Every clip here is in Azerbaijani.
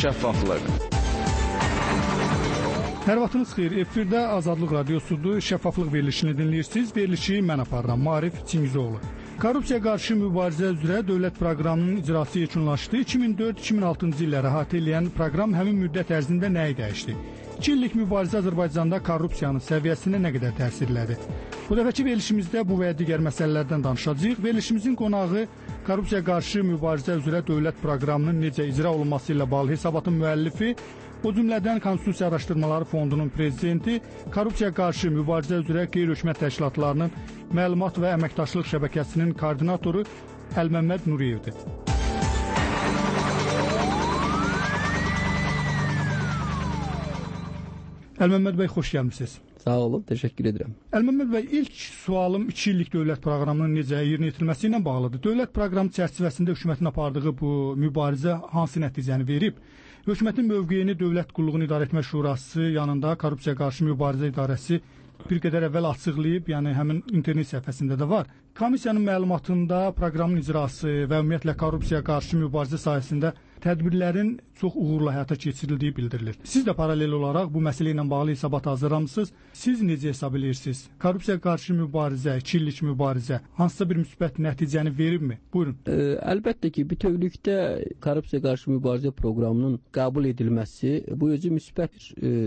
şəffaflıq. Hər vaxtınız xeyir. Efirdə Azadlıq Radiosudur. Şəffaflıq verilişini dinləyirsiniz. Verilişi mən aparıram. Maarif Çingizoğlu. Korrupsiya qarşı mübarizə üzrə dövlət proqramının icrası yekunlaşdı. 2004-2006-cı illəri əhatə edən proqram həmin müddət ərzində nəyi dəyişdi? 2 illik mübarizə Azərbaycanda korrupsiyanın səviyyəsinə nə qədər təsir elədi? Bu dəfəki verilişimizdə bu və ya digər məsələlərdən danışacağıq. Verilişimizin qonağı korrupsiya qarşı mübarizə üzrə dövlət proqramının necə icra olunması ilə bağlı hesabatın müəllifi, o cümlədən Konstitusiya Araşdırmaları Fondunun prezidenti, korrupsiya qarşı mübarizə üzrə qeyri-hökumət təşkilatlarının məlumat və əməkdaşlıq şəbəkəsinin koordinatoru Əlməmməd Nuriyevdir. Əlməmməd bəy, xoş gəlmisiniz. Sağ olun, təşəkkür edirəm. Əlməmməd bəy, ilk sualım 2 illik dövlət proqramının necə yerinə yetirilməsi ilə bağlıdır. Dövlət proqramı çərçivəsində hökumətin apardığı bu mübarizə hansı nəticəni verib? Hökumətin mövqeyini Dövlət Qulluğunu İdarə Etmə Şurası yanında Korrupsiya qarşı mübarizə idarəsi bir qədər əvvəl açıqlayıb, yəni həmin internet səhifəsində də var. Komissiyanın məlumatında proqramın icrası və ümumiyyətlə korrupsiya qarşı mübarizə sahəsində tədbirlərin çox uğurla həyata keçirildiyi bildirilir. Siz də paralel olaraq bu məsələ ilə bağlı hesabat hazırlamısınız. Siz necə hesab edirsiniz? Korrupsiya qarşı mübarizə, 2 illik mübarizə hansısa bir müsbət nəticəni veribmi? Buyurun. Əlbəttə ki, bütövlükdə korrupsiya qarşı mübarizə proqramının qəbul edilməsi bu özü müsbət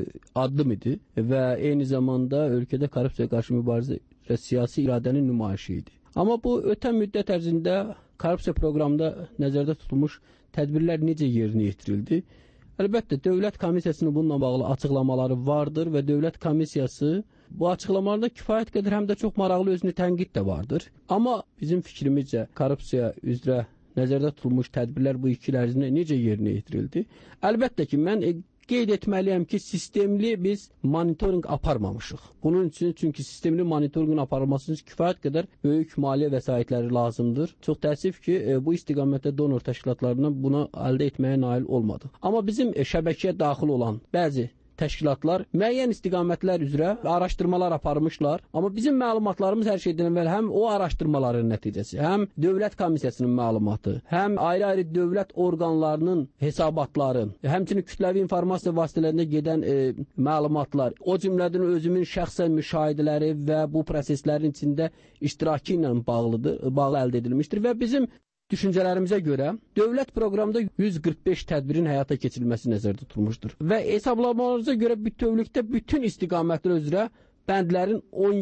addım idi və eyni zamanda ölkədə korrupsiya qarşı mübarizə və siyasi iradənin nümayişi idi. Amma bu ötən müddət ərzində korrupsiya proqramında nəzərdə tutulmuş tədbirlər necə yerinə yetirildi? Əlbəttə, Dövlət Komissiyasının bununla bağlı açıqlamaları vardır və Dövlət Komissiyası bu açıqlamalarda kifayət qədər həm də çox maraqlı özünü tənqid də vardır. Amma bizim fikrimizcə korrupsiya üzrə nəzərdə tutulmuş tədbirlər bu 2 il ərzində necə yerinə yetirildi? Əlbəttə ki, mən qeyd etməliyəm ki, sistemli biz monitorinq aparmamışıq. Bunun üçün, çünki sistemli monitorinqin aparılması üçün kifayət qədər böyük maliyyə vəsaitləri lazımdır. Çox təəssüf ki, bu istiqamətdə donor təşkilatlarından bunu əldə etməyə nail olmadıq. Amma bizim şəbəkəyə daxil olan bəzi təşkilatlar müəyyən istiqamətlər üzrə araşdırmalar aparmışlar. Amma bizim məlumatlarımız hər şeydən əvvəl həm o araşdırmaların nəticəsi, həm Dövlət Komissiyasının məlumatı, həm ayrı-ayrı dövlət orqanlarının hesabatları, həmçinin kütləvi informasiya vasitələrində gedən məlumatlar, o cümlədən özümün şəxsən müşahidələri və bu proseslərin içində iştirakı ilə bağlı əldə edilmişdir və bizim düşüncələrimizə görə dövlət proqramında 145 tədbirin həyata keçirilməsi nəzərdə tutulmuşdur. Və hesablamalarımıza görə bütövlükdə bütün istiqamətlər üzrə bəndlərin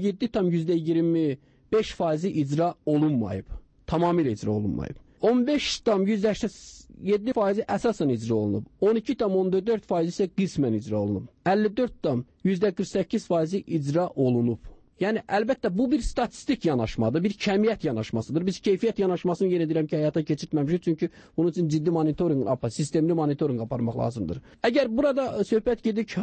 17,25% icra olunmayıb. Tamamilə icra olunmayıb. 15,87% əsasən icra olunub. 12,14% isə qismən icra olunub. 54,48% icra olunub. Yəni, əlbəttə, bu bir statistik yanaşmadır, bir kəmiyyət yanaşmasıdır. Biz keyfiyyət yanaşmasını yenə deyirəm ki, həyata keçirtməmişik, çünki bunun üçün ciddi monitorinq, sistemli monitorinq aparmaq lazımdır. Əgər burada söhbət gedik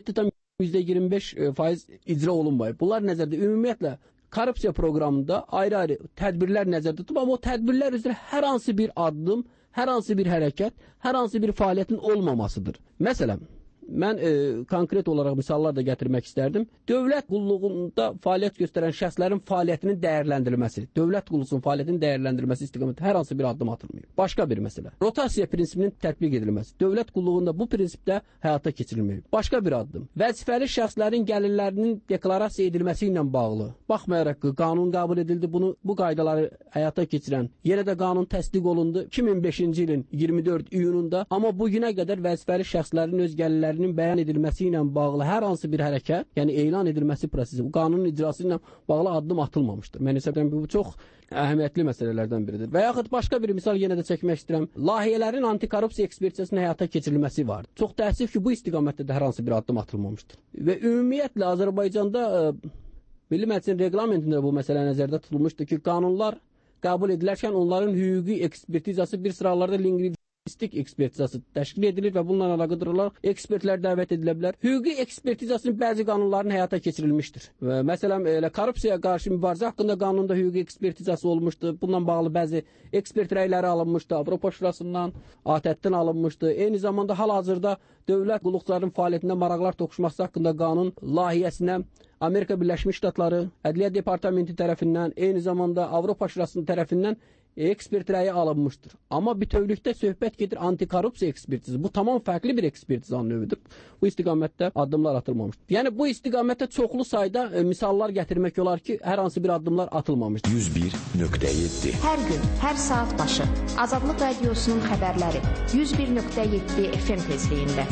17,25% icra olunmayıb. Bunlar nəzərdə, ümumiyyətlə, korrupsiya proqramında ayrı-ayrı tədbirlər nəzərdə tutub, amma o tədbirlər üzrə hər hansı bir addım, hər hansı bir hərəkət, hər hansı bir fəaliyyətin olmamasıdır. Məsələn, mən konkret olaraq misallar da gətirmək istərdim. Dövlət qulluğunda fəaliyyət göstərən şəxslərin fəaliyyətinin dəyərləndirilməsi, dövlət qulluğunun fəaliyyətinin dəyərləndirilməsi istiqamətində hər hansı bir addım atılmayıb. Başqa bir məsələ. Rotasiya prinsipinin tətbiq edilməsi. Dövlət qulluğunda bu prinsipdə həyata keçirilməyib. Başqa bir addım. Vəzifəli şəxslərin gəlirlərinin deklarasiya edilməsi ilə bağlı. Baxmayaraq ki, qanun qəbul edildi, bu qaydaları həyata keçirən, yenə də qanun təsdiq olundu 2005-ci ilin 24 iyununda, amma bugünə qədər vəzifəli şəxslərin öz gəlirləri bəyan edilməsi ilə bağlı hər hansı bir hərəkət, yəni elan edilməsi prosesi, bu qanunun icrası ilə bağlı addım atılmamışdır. Mən hesab edirəm ki, bu çox əhəmiyyətli məsələlərdən biridir. Və yaxud başqa bir misal yenə də çəkmək istəyirəm. Layihələrin antikorrupsiya ekspertizasının həyata keçirilməsi var. Çox təəssüf ki, bu istiqamətdə də hər hansı bir addım atılmamışdır. Və ümumiyyətlə Azərbaycanda Milli Məclisin reqlamentində bu məsələ nəzərdə tutulmuşdur ki, qanunlar qəbul edilərkən onların hüquqi ekspertizası bir sıralarda lingvistik ekspertizası təşkil edilir və bununla əlaqədar olaraq ekspertlər dəvət edilə bilər. Hüquqi ekspertizasının bəzi qanunların həyata keçirilmişdir. Və məsələn, korrupsiya qarşı mübarizə haqqında qanunda hüquqi ekspertizası olmuşdur. Bununla bağlı bəzi ekspert rəyləri alınmışdı. Avropa Şurasından, ATƏT-dən alınmışdı. Eyni zamanda hal-hazırda dövlət qulluqçularının fəaliyyətində maraqlar toqquşması haqqında qanun layihəsinə Amerika Birləşmiş Ştatları Ədliyyə Departamenti tərəfindən, eyni zamanda Avropa Şurasının tərəfindən ekspert rəyi alınmışdır. Amma bütövlükdə söhbət gedir antikorrupsiya ekspertizi. Bu tamam fərqli bir ekspertizanın növüdür. Bu istiqamətdə addımlar atılmamışdır. Yəni bu istiqamətdə çoxlu sayda misallar gətirmək olar ki, hər hansı bir addımlar atılmamışdır. 101.7 Hər gün, hər saat başı Azadlıq Radiosunun xəbərləri 101.7 FM tezliyində.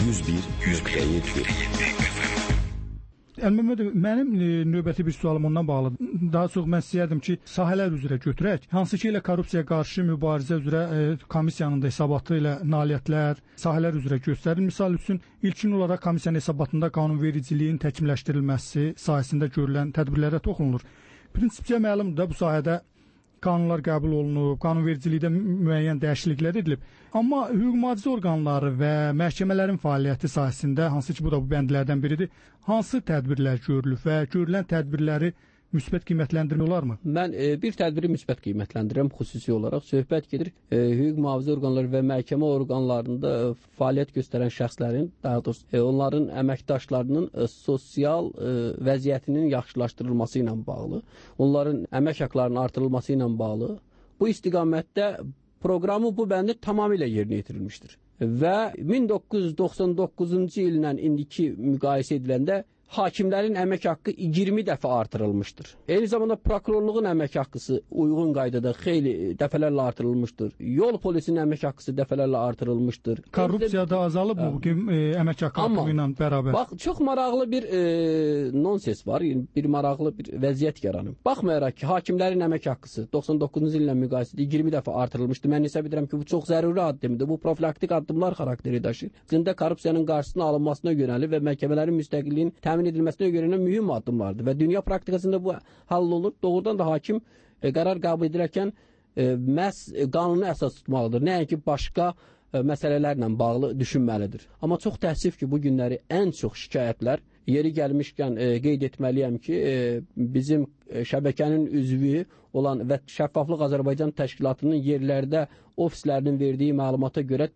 101.7 Əlməmmədov, mənim növbəti bir sualım ondan bağlıdır. Daha çox mən istəyərdim ki, sahələr üzrə götürək. Hansı ki, ilə korrupsiyaya qarşı mübarizə üzrə komissiyanın da hesabatı ilə nailiyyətlər, sahələr üzrə göstərilir. Misal üçün, ilkin olaraq komissiyanın hesabatında qanunvericiliyin təkmilləşdirilməsi sahəsində görülən tədbirlərə toxunulur. Prinsipcə məlumdur da bu sahədə qanunlar qəbul olunub, qanunvericilikdə müəyyən dəyişikliklər edilib. Amma hüquq mühafizə orqanları və məhkəmələrin fəaliyyəti sahəsində, hansı ki bu da bu bəndlərdən biridir, hansı tədbirlər görülüb və görülən tədbirləri müsbət qiymətləndirmək olarmı? Mən bir tədbiri müsbət qiymətləndirirəm xüsusi olaraq. Söhbət gedir hüquq mühafizə orqanları və məhkəmə orqanlarında fəaliyyət göstərən şəxslərin, daha doğrusu onların əməkdaşlarının sosial vəziyyətinin yaxşılaşdırılması ilə bağlı, onların əmək haqqlarının artırılması ilə bağlı. Bu istiqamətdə proqramı bu bəndi tamamilə yerinə yetirilmişdir. Və 1999-cu illə indiki müqayisə ediləndə hakimlərin əmək haqqı 20 dəfə artırılmışdır. Eyni zamanda prokurorluğun əmək haqqısı uyğun qaydada xeyli dəfələrlə artırılmışdır. Yol polisinin əmək haqqısı dəfələrlə artırılmışdır. Korrupsiyada azalıb bu əmək haqqı artımı ilə bərabər. Bax, çox maraqlı bir nonsens var, bir maraqlı bir vəziyyət yaranıb. Baxmayaraq ki, hakimlərin əmək haqqısı 99-cu illə müqayisədə 20 dəfə artırılmışdır. Mən hesab edirəm ki, bu çox zəruri addımdır. Bu profilaktik addımlar xarakteri daşıyır. Zində korrupsiyanın qarşısının alınmasına yönəlir və məhkəmələrin müstəqilliyinin təmin edilməsinə görə mühüm addımlardır və dünya praktikasında bu hall olur. Doğrudan da hakim qərar qəbul edilərkən məhz qanunu əsas tutmalıdır. Nəinki başqa məsələlərlə bağlı düşünməlidir. Amma çox təəssüf ki, bu günləri ən çox şikayətlər, yeri gəlmişkən qeyd etməliyəm ki, bizim şəbəkənin üzvü olan və Şəffaflıq Azərbaycan Təşkilatının yerlərdə ofislərinin verdiyi məlumata görə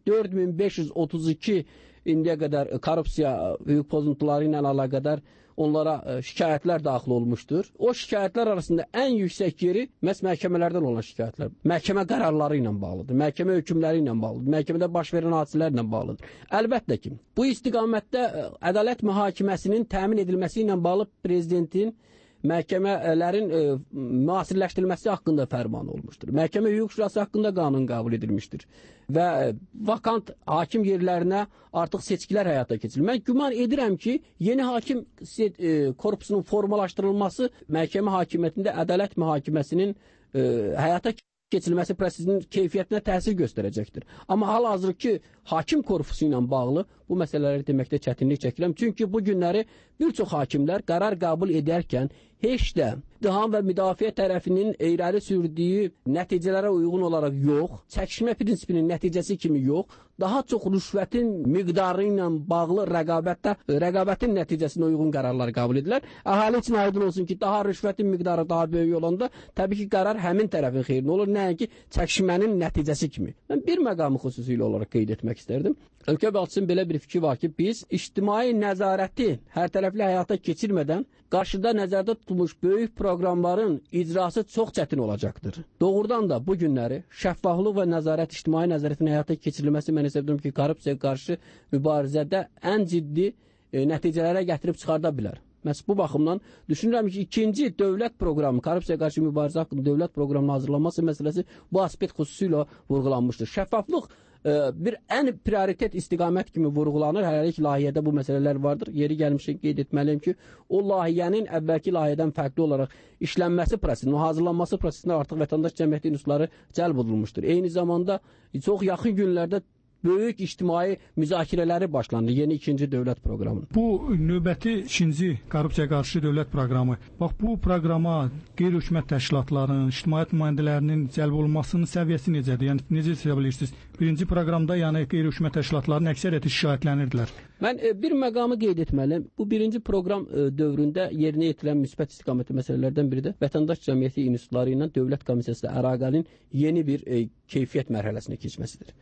4532 indiyə qədər korrupsiya hüquq pozuntuları ilə əlaqədar onlara şikayətlər daxil olmuşdur. O şikayətlər arasında ən yüksək yeri məhz məhkəmələrdən olan şikayətlər. Məhkəmə qərarları ilə bağlıdır, məhkəmə hökmləri ilə bağlıdır, məhkəmədə baş verən hadisələrlə bağlıdır. Əlbəttə ki, bu istiqamətdə ədalət mühakiməsinin təmin edilməsi ilə bağlı prezidentin məhkəmələrin müasirləşdirilməsi haqqında fərman olmuşdur. Məhkəmə hüquq şurası haqqında qanun qəbul edilmişdir və vakant hakim yerlərinə artıq seçkilər həyata keçirilir. Mən güman edirəm ki, yeni hakim korpusunun formalaşdırılması məhkəmə hakimiyyətində ədalət mühakiməsinin həyata keçirilməsi prosesinin keyfiyyətinə təsir göstərəcəkdir. Amma hal-hazırki hakim korpusu ilə bağlı bu məsələləri deməkdə çətinlik çəkirəm. Çünki bu günləri bir çox hakimlər qərar qəbul edərkən heç də ittiham və müdafiə tərəfinin irəli sürdüyü nəticələrə uyğun olaraq yox, çəkişmə prinsipinin nəticəsi kimi yox, daha çox rüşvətin miqdarı ilə bağlı rəqabətin nəticəsinə uyğun qərarlar qəbul edilər. Əhali üçün aydın olsun ki, daha rüşvətin miqdarı daha böyük olanda təbii ki, qərar həmin tərəfin xeyrinə olur, nəinki çəkişmənin nəticəsi kimi. Mən bir məqamı xüsusilə olaraq qeyd etmək istərdim. Ölkə başçısının belə bir fikri var ki, biz ictimai nəzarəti hərtərəfli həyata keçirmədən qarşıda nəzərdə tutulmuş böyük proqramların icrası çox çətin olacaqdır. Doğrudan da bu günləri şəffaflıq və nəzarət, ictimai nəzarətin həyata keçirilməsi mən hesab edirəm ki, korrupsiyaya qarşı mübarizədə ən ciddi nəticələrə gətirib çıxarda bilər. Məhz bu baxımdan düşünürəm ki, ikinci dövlət proqramı, korrupsiyaya qarşı mübarizə haqqında dövlət proqramının hazırlanması məsələsi bu aspekt xüsusilə vurğulanmışdır. Şəffaflıq bir ən prioritet istiqamət kimi vurğulanır. Hələlik layihədə bu məsələlər vardır. Yeri gəlmişkən qeyd etməliyəm ki, o layihənin əvvəlki layihədən fərqli olaraq işlənməsi prosesində, hazırlanması prosesində artıq vətəndaş cəmiyyəti ünsları cəlb olunmuşdur. Eyni zamanda çox yaxın günlərdə böyük ictimai müzakirələri başlandı yeni ikinci dövlət proqramının. Bu növbəti ikinci korrupsiyaya qarşı dövlət proqramı. Bax bu proqrama qeyri-hökumət təşkilatlarının, ictimaiyyət nümayəndələrinin cəlb olunmasının səviyyəsi necədir? Yəni necə hesab edirsiniz? Birinci proqramda yəni qeyri-hökumət təşkilatlarının əksəriyyəti şikayətlənirdilər. Mən bir məqamı qeyd etməliyəm. Bu birinci proqram dövründə yerinə yetirilən müsbət istiqaməti məsələlərdən biri də vətəndaş cəmiyyəti institutları ilə dövlət komissiyası əlaqənin yeni bir keyfiyyət mərhələsinə keçməsidir.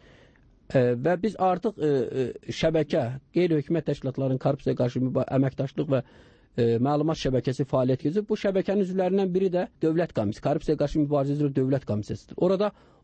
Və biz artıq şəbəkə, qeyri-hökumət təşkilatlarının korrupsiyaya qarşı əməkdaşlıq və məlumat şəbəkəsi fəaliyyət keçirir. Bu şəbəkənin üzvlərindən biri də dövlət komissiyası, korrupsiyaya qarşı mübarizə üzrə dövlət komissiyasıdır. Orada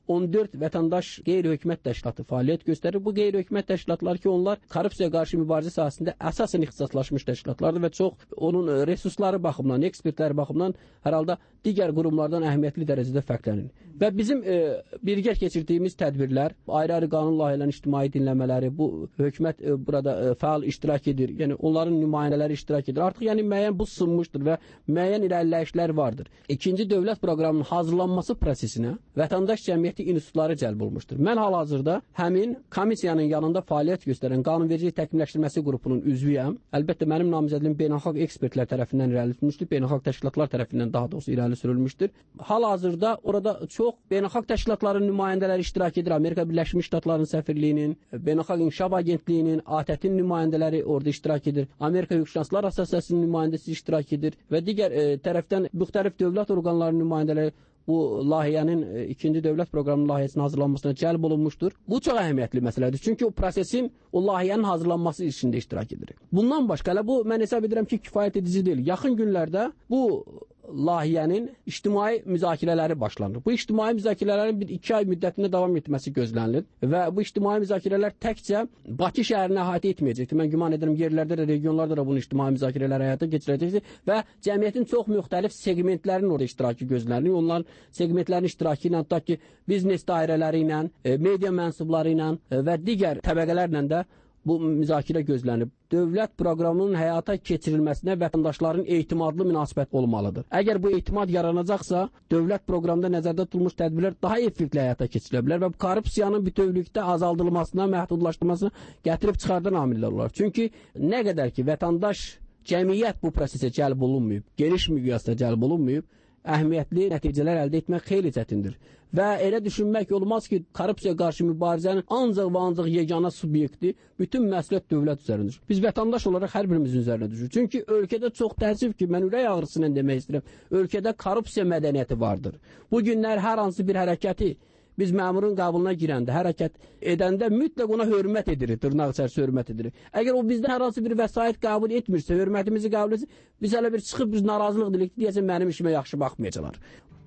14 vətəndaş qeyri-hökumət təşkilatı fəaliyyət göstərir. Bu qeyri-hökumət təşkilatlar ki, onlar korrupsiya qarşı mübarizə sahəsində əsasən ixtisaslaşmış təşkilatlardır və çox onun resursları baxımından, ekspertləri baxımından hər halda digər qurumlardan əhəmiyyətli dərəcədə fərqlənir. Və bizim birgə keçirdiyimiz tədbirlər, ayrı-ayrı qanun layihələrinin ictimai dinləmələri, bu hökumət burada fəal iştirak edir. Yəni onların nümayəndələri iştirak edir. Artıq yəni müəyyən bu sınmışdır və müəyyən irəliləyişlər vardır. İkinci dövlət proqramının hazırlanması prosesinə vətəndaş cəmiyyəti institutları cəlb olmuşdur. Mən hal-hazırda həmin komissiyanın yanında fəaliyyət göstərən qanunvericilik təkmilləşdirməsi qrupunun üzvüyəm. Əlbəttə mənim namizədliyim beynəlxalq ekspertlər tərəfindən irəli sürülmüşdür, beynəlxalq təşkilatlar tərəfindən daha doğrusu irəli sürülmüşdür. Hal-hazırda orada çox beynəlxalq təşkilatların nümayəndələri iştirak edir. Amerika Birləşmiş Ştatlarının səfirliyinin, Beynəlxalq İnkişaf Agentliyinin, ATƏT-in nümayəndələri orada iştirak edir. Amerika Hüquqşünaslar Assosiasiyasının nümayəndəsi iştirak edir və digər tərəfdən müxtəlif dövlət orqanlarının nümayəndələri bu layihənin ikinci dövlət proqramının layihəsinin hazırlanmasına cəlb olunmuşdur. Bu çox əhəmiyyətli məsələdir. Çünki o prosesin, o layihənin hazırlanması işində iştirak edir. Bundan başqa, elə bu mən hesab edirəm ki, kifayət edici deyil. Yaxın günlərdə bu layihənin ictimai müzakirələri başlanır. Bu ictimai müzakirələrin 2 ay müddətində davam etməsi gözlənilir və bu ictimai müzakirələr təkcə Bakı şəhərini əhatə etməyəcəkdir. Mən güman edirəm yerlərdə də, regionlarda da bunun ictimai müzakirələri həyata keçirəcəkdir və cəmiyyətin çox müxtəlif segmentlərinin orada iştirakı gözlənilir. Onların segmentlərin iştirakı ilə, hətta ki, biznes dairələri ilə, media mənsubları ilə və digər təbəqələrlə də bu müzakirə gözlənib. Dövlət proqramının həyata keçirilməsinə vətəndaşların etimadlı münasibət olmalıdır. Əgər bu etimad yaranacaqsa, dövlət proqramında nəzərdə tutulmuş tədbirlər daha effektivli həyata keçirilə bilər və bu korrupsiyanın bütövlükdə azaldılmasına, məhdudlaşdırılmasına gətirib çıxardan amillər olar. Çünki nə qədər ki, vətəndaş, cəmiyyət bu prosesə cəlb olunmayıb, geniş miqyasda cəlb olunmayıb, əhəmiyyətli nəticələr əldə etmək xeyli çətindir. Və elə düşünmək olmaz ki, korrupsiya qarşı mübarizənin ancaq və ancaq yeganə subyekti bütün məsuliyyət dövlət üzərindir. Biz vətəndaş olaraq hər birimizin üzərinə düşür. Çünki ölkədə çox təəssüf ki, mən ürək ağrısıyla demək istəyirəm, ölkədə korrupsiya mədəniyyəti vardır. Bu günlər hər hansı bir hərəkəti biz məmurun qabılına girəndə, hərəkət edəndə mütləq ona hörmət edirik, dırnaq içərisi hörmət edirik. Əgər o bizdən hər hansı bir vəsait qəbul etmirsə, hörmətimizi qəbul etsin, biz hələ bir çıxıb biz narazılıq dilik deyəsən mənim işimə yaxşı baxmayacaqlar.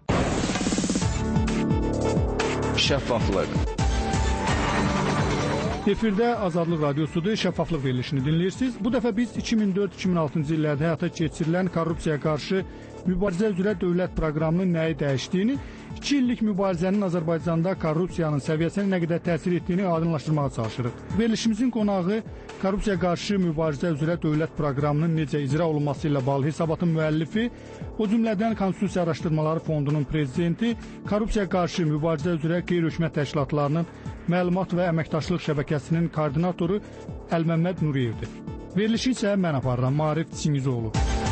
Şəffaflıq. Efirdə Azadlıq Radiosudur, şəffaflıq verilişini dinləyirsiniz. Bu dəfə biz 2004-2006-cı illərdə həyata keçirilən korrupsiyaya qarşı mübarizə üzrə dövlət proqramının nəyi dəyişdiyini, 2 illik mübarizənin Azərbaycanda korrupsiyanın səviyyəsinə nə qədər təsir etdiyini aydınlaşdırmağa çalışırıq. Verilişimizin qonağı korrupsiyaya qarşı mübarizə üzrə dövlət proqramının necə icra olunması ilə bağlı hesabatın müəllifi, o cümlədən Konstitusiya Araşdırmaları Fondunun prezidenti, korrupsiyaya qarşı mübarizə üzrə qeyri-hökumət təşkilatlarının məlumat və əməkdaşlıq şəbəkəsinin koordinatoru Əlməmməd Nuriyevdir. Verilişi isə mən aparıram, Maarif Çingizoğlu.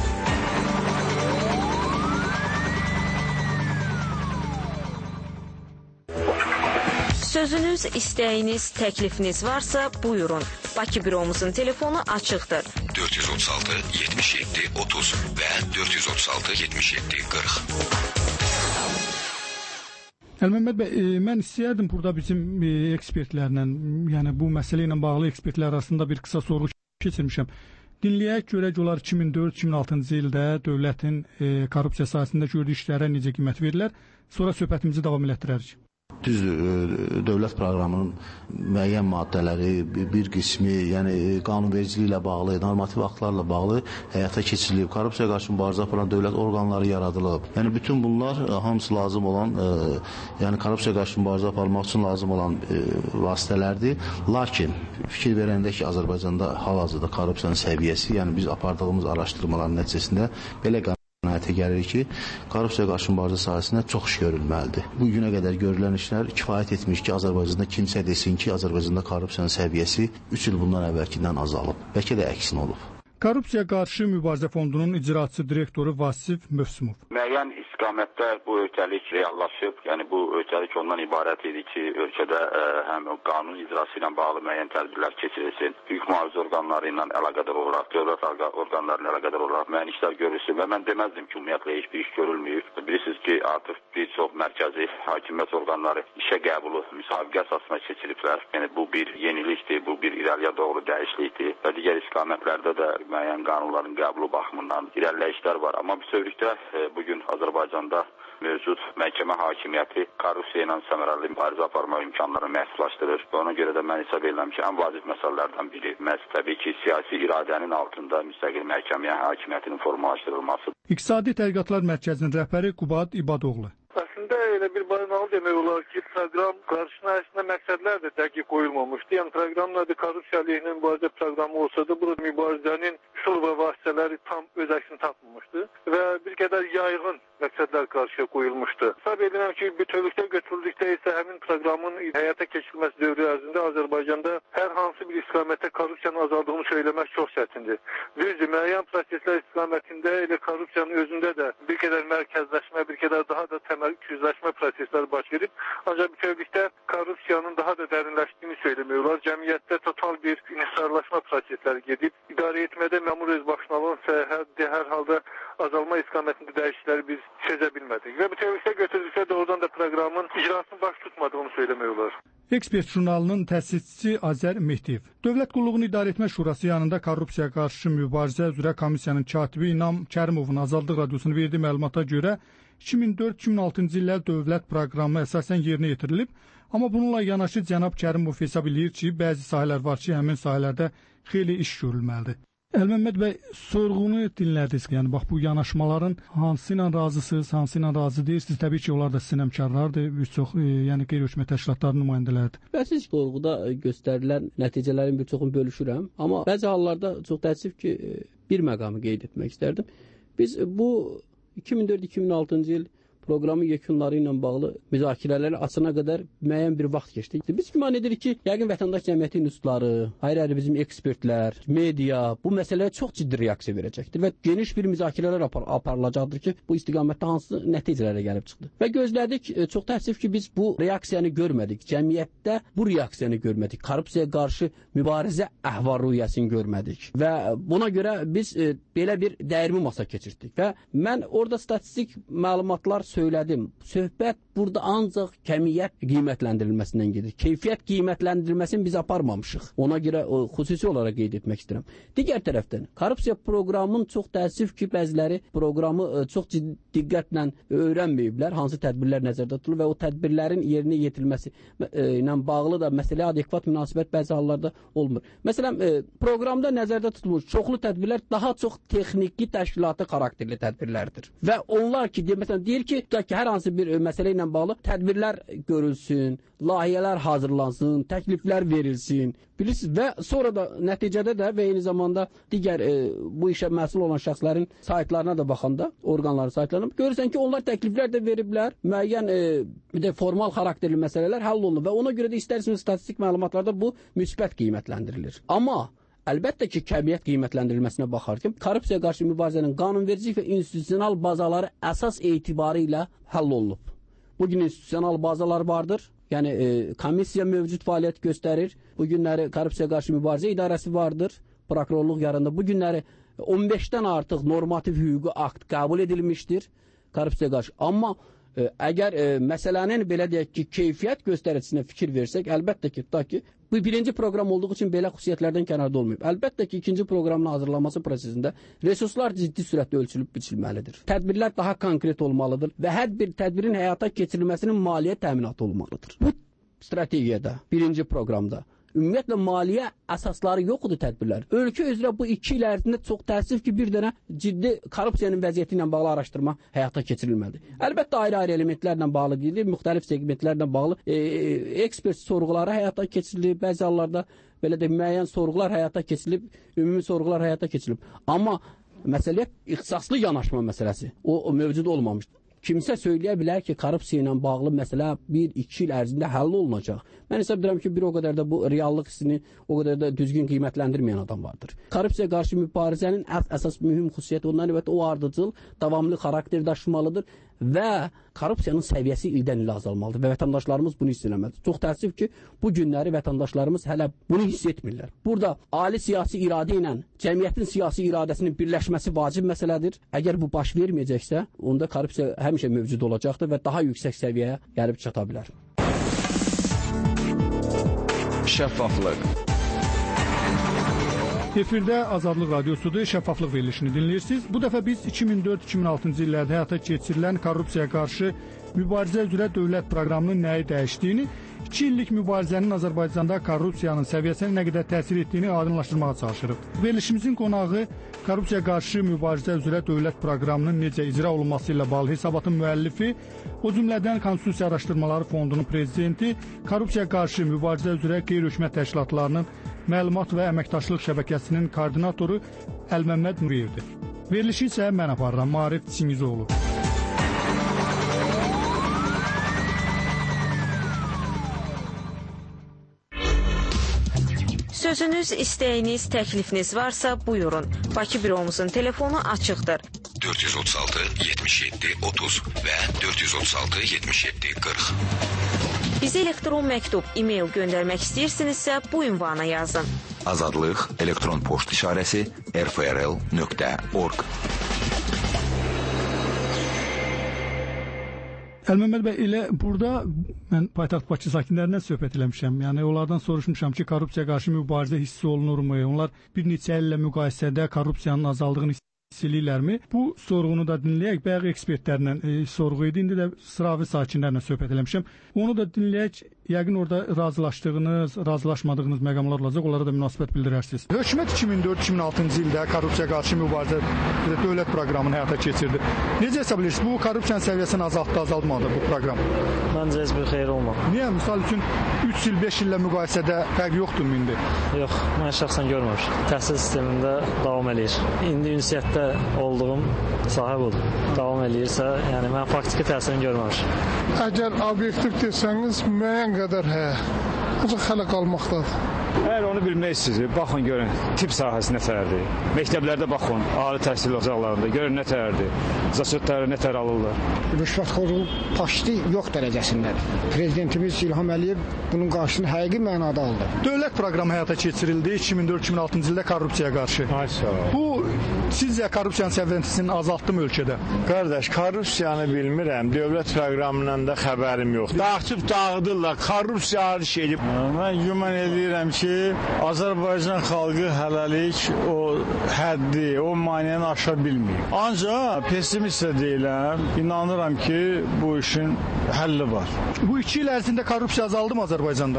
Sözünüz, istəyiniz, təklifiniz varsa buyurun. Bakı büromuzun telefonu açıqdır. 436 77 30 və 436 77 40. Əlməmməd bəy, mən istəyərdim burada bizim ekspertlərlə, yəni bu məsələ ilə bağlı ekspertlər arasında bir qısa sorğu keçirmişəm. Dinləyək, görək olar 2004-2006-cı ildə dövlətin korrupsiya sahəsində gördüyü işlərə necə qiymət verirlər. Sonra söhbətimizi davam elətdirərik. Düzdür, dövlət proqramının müəyyən maddələri, bir qismi, yəni qanunvericiliklə ilə bağlı, normativ aktlarla bağlı həyata keçirilib, korrupsiya qarşı mübarizə aparan dövlət orqanları yaradılıb. Yəni bütün bunlar hamısı lazım olan, yəni korrupsiya qarşı mübarizə aparmaq üçün lazım olan vasitələrdir. Lakin fikir verəndə ki, Azərbaycanda hal-hazırda korrupsiyanın səviyyəsi, yəni biz apardığımız araşdırmaların nəticəsində belə qənaətə gəlir ki, korrupsiya qarşı mübarizə sahəsində çox iş görülməlidir. Bu günə qədər görülən işlər kifayət etmiş ki, Azərbaycanda kimsə desin ki, Azərbaycanda korrupsiyanın səviyyəsi 3 il bundan əvvəlkindən azalıb. Bəlkə də əksinə olub. Korrupsiya qarşı mübarizə fondunun icraçı direktoru Vasif Mövsümov. Müəyyən istiqamətdə bu öhdəlik reallaşıb. Yəni bu öhdəlik ondan ibarət idi ki, ölkədə həm qanun icrası ilə bağlı müəyyən tədbirlər keçirilsin, hüquq mühafizə orqanları ilə əlaqədar olaraq, dövlət orqanları ilə əlaqədar olaraq müəyyən işlər görülsün və mən deməzdim ki, ümumiyyətlə heç bir iş görülməyib. Bilirsiniz ki, artıq bir çox mərkəzi hakimiyyət orqanları işə qəbulu müsabiqə əsasına keçiriblər. Yəni bu bir yenilikdir, bu bir irəliyə doğru dəyişiklikdir və digər istiqamətlərdə də müəyyən qanunların qəbulu baxımından irəliləyişlər var. Amma bütövlükdə bugün Azərbaycanda mövcud məhkəmə hakimiyyəti korrupsiya ilə səmərəli mübarizə aparma imkanlarını məhdudlaşdırır. Ona görə də mən hesab edirəm ki, ən vacib məsələlərdən biri məhz təbii ki, siyasi iradənin altında müstəqil məhkəməyə hakimiyyətinin formalaşdırılmasıdır. İqtisadi Tədqiqatlar Mərkəzinin rəhbəri Qubad İbadoğlu. Əslində elə bir bayanalı demək olar ki, proqram qarşısına əslində məqsədlər də dəqiq qoyulmamışdı. Yəni proqramın adı korrupsiya əleyhinə mübarizə proqramı olsa da, burada mübarizənin üsul və vasitələri tam öz əksini tapmamışdı və bir qədər yayğın məqsədlər qarşıya qoyulmuşdu. Hesab edirəm ki, bütövlükdə götürüldükdə isə həmin proqramın həyata keçirilməsi dövrü ərzində Azərbaycanda hər hansı bir istiqamətdə korrupsiyanın azaldığını söyləmək çox çətindir. Düzdür, müəyyən proseslər istiqamətində elə korrupsiyanın özündə də bir qədər mərkəzləşmə, bir qədər daha da təmərküzləşmə prosesləri baş verib. Ancaq bütövlükdə korrupsiyanın daha da dərinləşdiyini söyləmək olar. Cəmiyyətdə total bir inhisarlaşma prosesləri gedib. İdarə etmədə məmur özbaşınalığın hər halda azalma istiqamətində dəyişiklikləri biz sezə bilmədik. Və bütövlükdə götürdükdə doğrudan da proqramın icrasını baş tutmadığını söyləmək olar. Ekspert jurnalının təsisçisi Azər Mehdiyev. Dövlət Qulluğunu İdarə Etmə Şurası yanında korrupsiyaya qarşı mübarizə üzrə komissiyanın katibi İnam Kərimovun Azadlıq Radiosuna verdiyi məlumata görə 2004-2006-cı illər dövlət proqramı əsasən yerinə yetirilib, amma bununla yanaşı cənab Kərimov hesab edir ki, bəzi sahələr var ki, həmin sahələrdə xeyli iş görülməlidir. Əlməmməd bəy, sorğunu dinlədiniz, yəni bax bu yanaşmaların hansı ilə razısınız, hansı ilə razı deyilsiniz? Təbii ki, onlar da sizin həmkarlardır, bir çox yəni qeyri-hökumət təşkilatlarının nümayəndələridir. Bəzi sorğuda göstərilən nəticələrin bir çoxunu bölüşürəm, amma bəzi hallarda çox təəssüf ki, bir məqamı qeyd etmək istərdim. Biz bu 2004-2006-cı il proqramın yekunları ilə bağlı müzakirələri açana qədər müəyyən bir vaxt keçdi. Biz güman edirik ki, yəqin vətəndaş cəmiyyəti institutları, ayrı-ayrı bizim ekspertlər, media bu məsələyə çox ciddi reaksiya verəcəkdir və geniş bir müzakirələr aparılacaqdır ki, bu istiqamətdə hansı nəticələrə gəlib çıxdı. Və gözlədik, çox təəssüf ki, biz bu reaksiyanı görmədik. Cəmiyyətdə bu reaksiyanı görmədik. Korrupsiyaya qarşı mübarizə əhval-ruhiyyəsini görmədik. Və buna görə biz belə bir dəyirmi masa keçirdik və mən orada statistik məlumatlar söylədim. Söhbət burada ancaq kəmiyyət qiymətləndirilməsindən gedir. Keyfiyyət qiymətləndirilməsini biz aparmamışıq. Ona görə xüsusi olaraq qeyd etmək istəyirəm. Digər tərəfdən, korrupsiya proqramının çox təəssüf ki, bəziləri proqramı çox ciddi diqqətlə öyrənməyiblər, hansı tədbirlər nəzərdə tutulur və o tədbirlərin yerinə yetirilməsi ilə bağlı da məsələyə adekvat münasibət bəzi hallarda olmur. Məsələn, proqramda nəzərdə tutulmuş çoxlu tədbirlər daha çox texniki təşkilati xarakterli tədbirlərdir. Və onlar ki, məsələn, deyir ki, hər hansı bir məsələ ilə bağlı tədbirlər görülsün, layihələr hazırlansın, təkliflər verilsin. Bilirsiniz, və sonra da nəticədə də və eyni zamanda digər bu işə məsul olan şəxslərin saytlarına da baxanda, orqanların saytlarına görürsən ki, onlar təkliflər də veriblər, müəyyən formal xarakterli məsələlər həll olunur və ona görə də istərsiniz statistik məlumatlarda bu müsbət qiymətləndirilir. Amma əlbəttə ki, kəmiyyət qiymətləndirilməsinə baxarkən, korrupsiya qarşı mübarizənin qanunvericilik və institusional bazaları əsas etibarı ilə həll olunub. Bugün institusional bazalar vardır. Yəni, komissiya mövcud fəaliyyət göstərir. Bu günləri korrupsiya qarşı mübarizə idarəsi vardır. Prokurorluq yarında bu günləri 15-dən artıq normativ hüquqi akt qəbul edilmişdir korrupsiya qarşı. Amma əgər məsələnin belə deyək ki, keyfiyyət göstəricisine fikir versək, əlbəttə ki, ta ki, bu birinci proqram olduğu üçün belə xüsusiyyətlərdən kənarda olmayıb. Əlbəttə ki, ikinci proqramın hazırlanması prosesində resurslar ciddi sürətlə ölçülüb biçilməlidir. Tədbirlər daha konkret olmalıdır və hər bir tədbirin həyata keçirilməsinin maliyyə təminatı olmalıdır. Bu strategiyada, birinci proqramda ümumiyyətlə maliyyə əsasları yoxdur tədbirlər. Ölkə üzrə bu 2 il ərzində çox təəssüf ki, bir dənə ciddi korrupsiyanın vəziyyəti ilə bağlı araşdırma həyata keçirilməlidir. Əlbəttə ayrı-ayrı elementlərlə bağlı deyil, müxtəlif segmentlərlə bağlı ekspert sorğuları həyata keçirilib, bəzi hallarda belə də müəyyən sorğular həyata keçirilib, ümumi sorğular həyata keçirilib. Amma məsələ ixtisaslı yanaşma məsələsi, o mövcud olmamışdır. Kimsə söyləyə bilər ki, korrupsiya ilə bağlı məsələ 1-2 il ərzində həll olunacaq. Mən hesab edirəm ki, bir o qədər də bu reallıq hissini o qədər də düzgün qiymətləndirməyən adam vardır. Korrupsiya qarşı mübarizənin əsas mühüm xüsusiyyəti ondan ibarət o ardıcıl, davamlı xarakter daşımalıdır və korrupsiyanın səviyyəsi ildən ilə azalmalıdır və vətəndaşlarımız bunu hiss eləməlidir. Çox təəssüf ki, bu günləri vətəndaşlarımız hələ bunu hiss etmirlər. Burada ali siyasi iradə ilə cəmiyyətin siyasi iradəsinin birləşməsi vacib məsələdir. Əgər bu baş verməyəcəksə, onda korrupsiya həmişə mövcud olacaqdır və daha yüksək səviyyəyə gəlib çata bilər. Şəffaflıq. Efirdə Azadlıq Radiosudur, şəffaflıq verilişini dinləyirsiniz. Bu dəfə biz 2004-2006-cı illərdə həyata keçirilən korrupsiyaya qarşı mübarizə üzrə dövlət proqramının nəyi dəyişdiyini, 2 illik mübarizənin Azərbaycanda korrupsiyanın səviyyəsinə nə qədər təsir etdiyini aydınlaşdırmağa çalışırıq. Verilişimizin qonağı korrupsiyaya qarşı mübarizə üzrə dövlət proqramının necə icra olunması ilə bağlı hesabatın müəllifi, o cümlədən Konstitusiya Araşdırmaları Fondunun prezidenti, korrupsiyaya qarşı mübarizə üzrə qeyri-hökumət təşkilatlarının Məlumat və Əməkdaşlıq Şəbəkəsinin koordinatoru Əlməmməd Nuriyevdir. Verilişi isə mən aparıram, Maarif Çingizoğlu. Sözünüz, istəyiniz, təklifiniz varsa buyurun. Bakı büromuzun telefonu açıqdır. 436 77 30 və 436 77 40. Bizə elektron məktub, e-mail göndərmək istəyirsinizsə bu ünvana yazın. Azadlıq elektron poçt işarəsi rfrl.org. Əlməmməd bəy, elə burada mən paytaxt Bakı sakinlərindən söhbət eləmişəm. Yəni onlardan soruşmuşam ki, korrupsiya qarşı mübarizə hiss olunurmu? Onlar bir neçə illə müqayisədə korrupsiyanın azaldığını hiss eləyirlərmi? Bu sorğunu da dinləyək. Bayaq ekspertlərlə sorğu idi. İndi də sıravi sakinlərlə söhbət eləmişəm. Onu da dinləyək. Yəqin orada razılaşdığınız, razılaşmadığınız məqamlar olacaq. Onlara da münasibət bildirərsiniz. Hökumət 2004-2006-cı ildə korrupsiya qarşı mübarizə dövlət proqramını həyata keçirdi. Necə hesab edirsiniz? Bu korrupsiyanın səviyyəsini azaltdı, azaltmadı bu proqram? Məncə heç bir xeyir olmadı. Niyə? Misal üçün 3 il, 5 illə müqayisədə fərq yoxdurmu indi? Yox, mən şəxsən görməmişəm. Təhsil sistemində davam eləyir. İndi ünsiyyətdə olduğum sahə budur. Davam eləyirsə, yəni mən faktiki təsirini görməmişəm. Əgər obyektiv desəniz, müəyyən qədər ancaq hələ qalmaqdadır. Əgər onu bilmək istəyirsiniz, baxın görün, tibb sahəsi nə tərdir. Məktəblərdə baxın, ali təhsil ocaqlarında görün nə tərdir. Zaçotları nə tər alırlar. Rüşvətxorluq faşiti yox dərəcəsindədir. Prezidentimiz İlham Əliyev bunun qarşısını həqiqi mənada aldı. Dövlət proqramı həyata keçirildi 2004-2006-cı ildə korrupsiyaya qarşı. Bu sizcə korrupsiyanın səviyyəsini azaltdı mı ölkədə? Qardaş, korrupsiyanı bilmirəm. Dövlət proqramından da xəbərim yoxdur. Dağıtıb dağıdırlar, korrupsiya hər şeyi. Mən güman edirəm ki, Azərbaycan xalqı hələlik o həddi, o maneəni aşa bilməyib. Ancaq pessimist də deyiləm, inanıram ki, bu işin həlli var. Bu 2 il ərzində korrupsiya azaldı mı Azərbaycanda?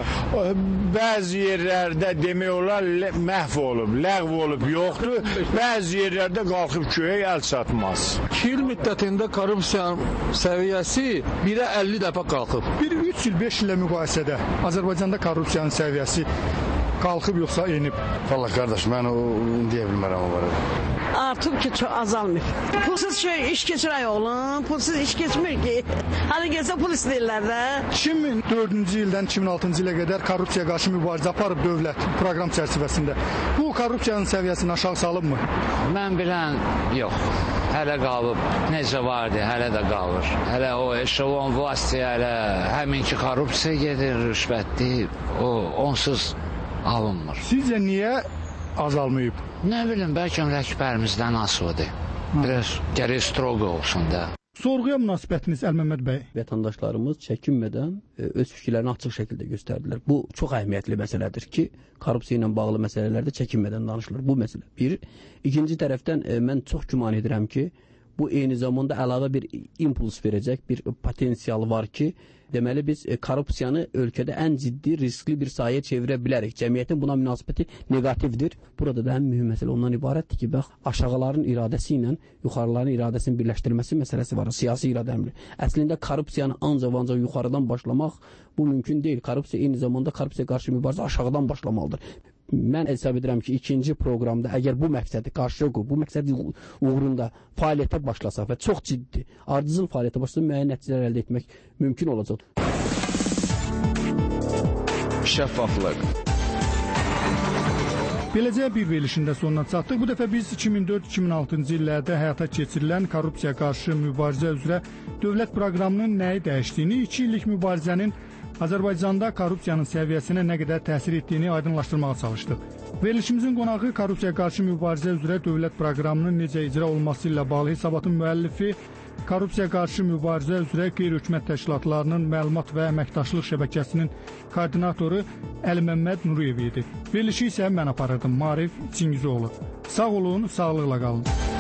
Bəzi yerlərdə demək olar məhv olub, ləğv olub, yoxdur. Bəzi yerlərdə qalxıb köyə əl çatmaz. 2 il müddətində korrupsiyanın səviyyəsi 1-ə 50 dəfə qalxıb. Bir 3 il, 5 illə müqayisədə Azərbaycanda korrupsiyanın səviyyəsi qalxıb yoxsa enib? Vallahi qardaş, mən deyə bilmərəm o barədə. Artıq ki, çox azalmır. Pulsuz iş keçirək oğlum, pulsuz iş keçmir ki. Hani gəlsə pul istəyirlər də. 2004-cü ildən 2006-cı ilə qədər korrupsiya qarşı mübarizə aparıb dövlət proqram çərçivəsində. Bu korrupsiyanın səviyyəsini aşağı salıb mı? Mən bilən yox. Hələ qalıb. Necə vardı, hələ də qalır. Hələ o eşelon vlastiyə hələ həminki korrupsiya gedir, rüşvətdir. O onsuz alınmır. Sizcə niyə azalmayıb? Nə bilim, bəlkə rəhbərimizdən asılıdır. Biraz gərək stroq olsun da. Sorğuya münasibətiniz Əlməmməd bəy? Vətəndaşlarımız çəkinmədən öz fikirlərini açıq şəkildə göstərdilər. Bu çox əhəmiyyətli məsələdir ki, korrupsiya ilə bağlı məsələlərdə çəkinmədən danışılır. Bu məsələ bir. İkinci tərəfdən mən çox güman edirəm ki, bu eyni zamanda əlavə bir impuls verəcək bir potensial var ki, deməli biz korrupsiyanı ölkədə ən ciddi, riskli bir sahəyə çevirə bilərik. Cəmiyyətin buna münasibəti neqativdir. Burada da ən mühüm məsələ ondan ibarətdir ki, bax, aşağıların iradəsi ilə yuxarıların iradəsinin birləşdirilməsi məsələsi var, siyasi iradə əmri. Əslində korrupsiyanı ancaq yuxarıdan başlamaq bu mümkün deyil. Korrupsiya eyni zamanda korrupsiya qarşı mübarizə aşağıdan başlamalıdır. Mən hesab edirəm ki, ikinci proqramda əgər bu məqsədi qarşıya qoyub, bu məqsəd uğrunda fəaliyyətə başlasaq və çox ciddi, ardıcıl fəaliyyətə başlasaq müəyyən nəticələr əldə etmək mümkün olacaq. Şəffaflıq. Beləcə bir verilişində sonuna çatdıq. Bu dəfə biz 2004-2006-cı illərdə həyata keçirilən korrupsiya qarşı mübarizə üzrə dövlət proqramının nəyi dəyişdiyini, 2 illik mübarizənin Azərbaycanda korrupsiyanın səviyyəsinə nə qədər təsir etdiyini aydınlaşdırmağa çalışdıq. Verilişimizin qonağı korrupsiya qarşı mübarizə üzrə dövlət proqramının necə icra olunması ilə bağlı hesabatın müəllifi, Korrupsiya qarşı mübarizə üzrə qeyri-hökumət təşkilatlarının məlumat və əməkdaşlıq şəbəkəsinin koordinatoru Əliməmməd Nuriyev idi. Verilişi isə mən aparırdım, Maarif Çingizoğlu. Sağ olun, sağlıqla qalın.